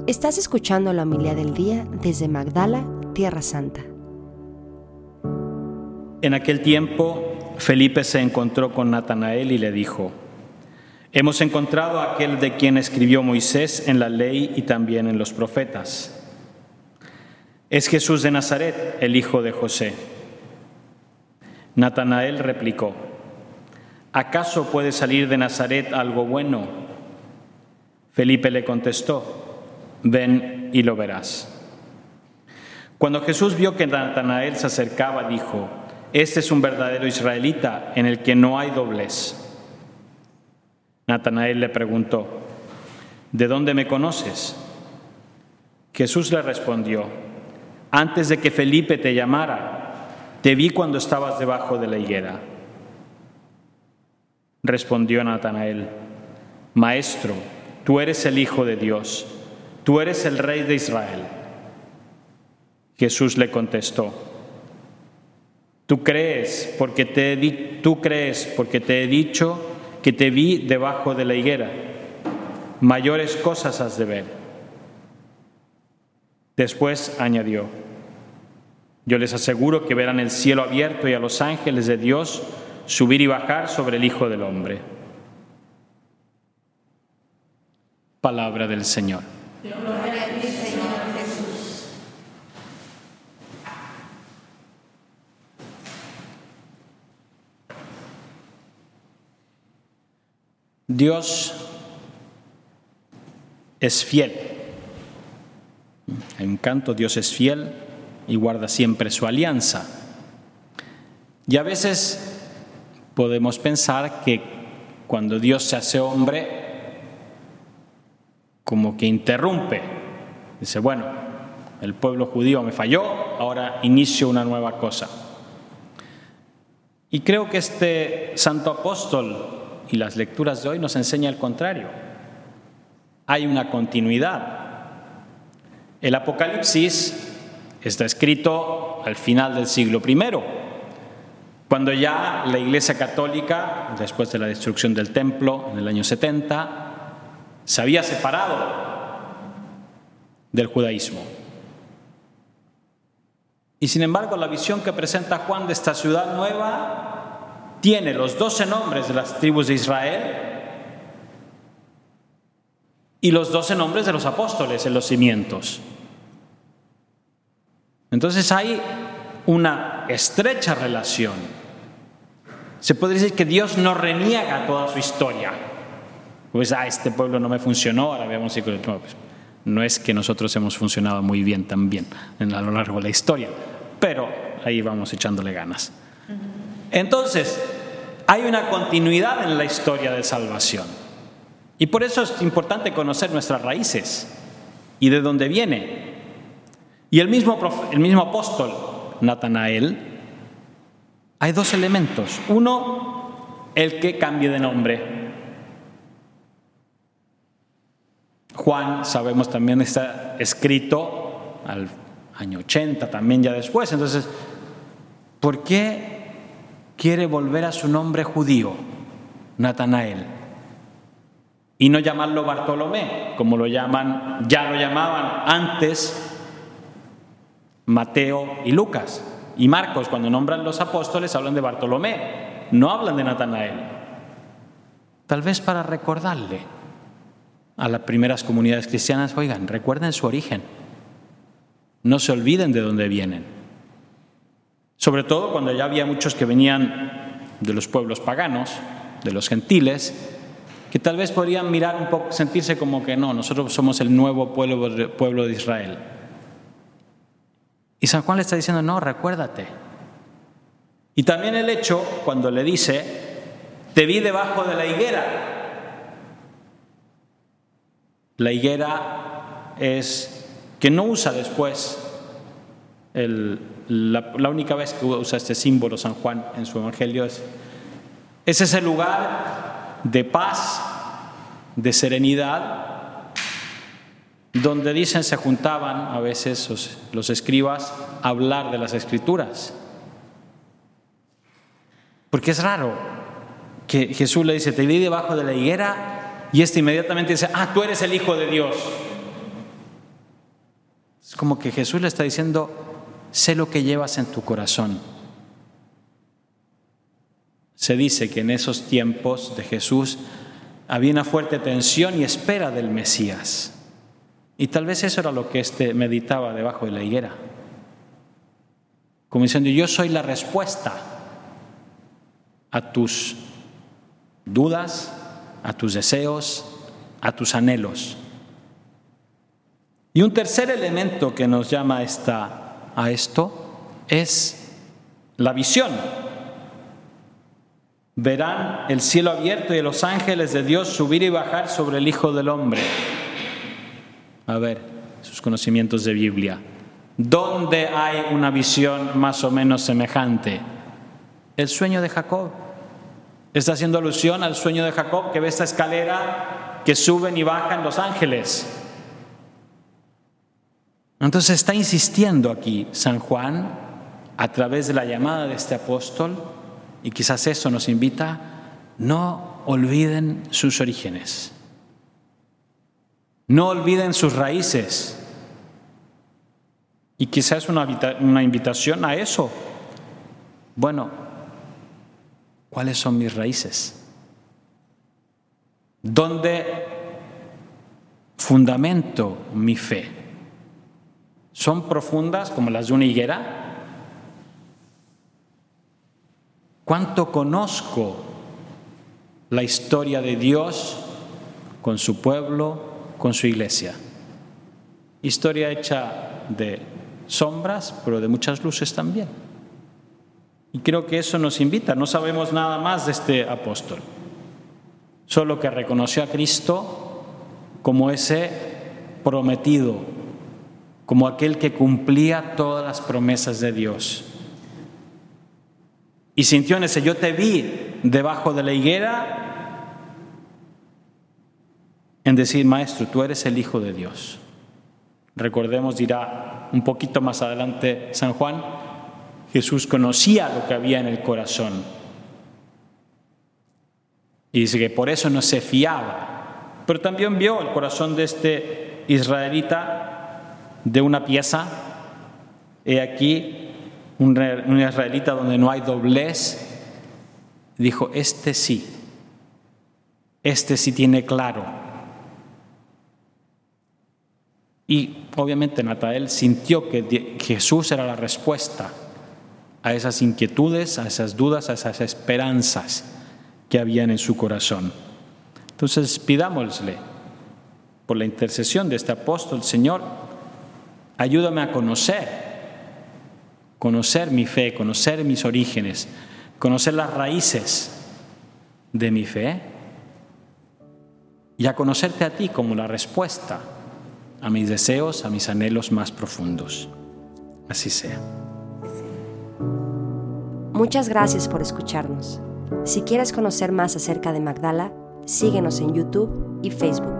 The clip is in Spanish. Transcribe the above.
Estás escuchando la homilía del día desde Magdala, Tierra Santa. En aquel tiempo, Felipe se encontró con Natanael y le dijo: Hemos encontrado a aquel de quien escribió Moisés en la ley y también en los profetas. Es Jesús de Nazaret, el hijo de José. Natanael replicó: ¿Acaso puede salir de Nazaret algo bueno? Felipe le contestó: Ven y lo verás. Cuando Jesús vio que Natanael se acercaba, dijo: Este es un verdadero israelita en el que no hay doblez. Natanael le preguntó: ¿De dónde me conoces? Jesús le respondió: Antes de que Felipe te llamara, te vi cuando estabas debajo de la higuera. Respondió Natanael: Maestro, tú eres el Hijo de Dios, tú eres el Rey de Israel. Jesús le contestó: Tú crees porque te he dicho que te vi debajo de la higuera. Mayores cosas has de ver. Después añadió: Yo les aseguro que verán el cielo abierto y a los ángeles de Dios subir y bajar sobre el Hijo del Hombre. Palabra del Señor. Gloria a ti, Señor Jesús. Dios es fiel. Hay un canto: Dios es fiel y guarda siempre su alianza. Y a veces podemos pensar que cuando Dios se hace hombre, como que interrumpe. Dice: bueno, el pueblo judío me falló, ahora inicio una nueva cosa. Y creo que este santo apóstol y las lecturas de hoy nos enseña el contrario. Hay una continuidad. El Apocalipsis está escrito al final del siglo I, cuando ya la Iglesia Católica, después de la destrucción del templo en el año 70, se había separado del judaísmo. Y sin embargo, la visión que presenta Juan de esta ciudad nueva tiene los 12 nombres de las tribus de Israel y los 12 nombres de los apóstoles en los cimientos. Entonces hay una estrecha relación. Se puede decir que Dios no reniega toda su historia. Pues este pueblo no me funcionó, ahora veamos si no es que nosotros hemos funcionado muy bien también a lo largo de la historia, pero ahí vamos echándole ganas. Entonces, hay una continuidad en la historia de salvación. Y por eso es importante conocer nuestras raíces y de dónde viene. Y el mismo apóstol, Natanael, hay dos elementos. Uno, el que cambie de nombre. Juan, sabemos, también está escrito al año 80, también ya después. Entonces, ¿por qué quiere volver a su nombre judío, Natanael? Y no llamarlo Bartolomé, como ya lo llamaban antes Mateo y Lucas. Y Marcos, cuando nombran los apóstoles, hablan de Bartolomé, no hablan de Natanael. Tal vez para recordarle a las primeras comunidades cristianas: oigan, recuerden su origen, no se olviden de dónde vienen. Sobre todo cuando ya había muchos que venían de los pueblos paganos, de los gentiles, que tal vez podrían mirar un poco, sentirse como que no, nosotros somos el nuevo pueblo de Israel. Y San Juan le está diciendo: no, recuérdate. Y también el hecho cuando le dice: te vi debajo de la higuera. La higuera es que no usa después, la única vez que usa este símbolo San Juan en su evangelio es ese lugar de paz, de serenidad, donde dicen se juntaban a veces los escribas a hablar de las escrituras. Porque es raro que Jesús le dice: te vi debajo de la higuera, y inmediatamente dice: tú eres el Hijo de Dios. Es como que Jesús le está diciendo, sé lo que llevas en tu corazón. Se dice que en esos tiempos de Jesús había una fuerte tensión y espera del Mesías. Y tal vez eso era lo que meditaba debajo de la higuera. Como diciendo, yo soy la respuesta a tus dudas, a tus deseos, a tus anhelos. Y un tercer elemento que nos llama a esto es la visión. Verán el cielo abierto y los ángeles de Dios subir y bajar sobre el Hijo del Hombre. A ver, sus conocimientos de Biblia. ¿Dónde hay una visión más o menos semejante? El sueño de Jacob. Está haciendo alusión al sueño de Jacob, que ve esta escalera que suben y bajan los ángeles. Entonces está insistiendo aquí San Juan a través de la llamada de este apóstol, y quizás eso nos invita, no olviden sus orígenes, no olviden sus raíces. Y quizás una invitación a eso. Bueno, ¿cuáles son mis raíces? ¿Dónde fundamento mi fe? ¿Son profundas como las de una higuera? ¿Cuánto conozco la historia de Dios con su pueblo, con su iglesia? Historia hecha de sombras, pero de muchas luces también. Y creo que eso nos invita. No sabemos nada más de este apóstol, solo que reconoció a Cristo como ese prometido, como aquel que cumplía todas las promesas de Dios. Y sintió en ese yo te vi debajo de la higuera, en decir, Maestro, tú eres el Hijo de Dios. Recordemos, dirá un poquito más adelante San Juan, Jesús conocía lo que había en el corazón. Y dice que por eso no se fiaba. Pero también vio el corazón de este israelita de una pieza. He aquí un israelita donde no hay doblez. Dijo, este sí tiene claro. Y obviamente Natanael sintió que Jesús era la respuesta a esas inquietudes, a esas dudas, a esas esperanzas que habían en su corazón. Entonces pidámosle, por la intercesión de este apóstol, Señor, ayúdame a conocer mi fe, conocer mis orígenes, conocer las raíces de mi fe y a conocerte a ti como la respuesta a mis deseos, a mis anhelos más profundos. Así sea. Muchas gracias por escucharnos. Si quieres conocer más acerca de Magdala, síguenos en YouTube y Facebook.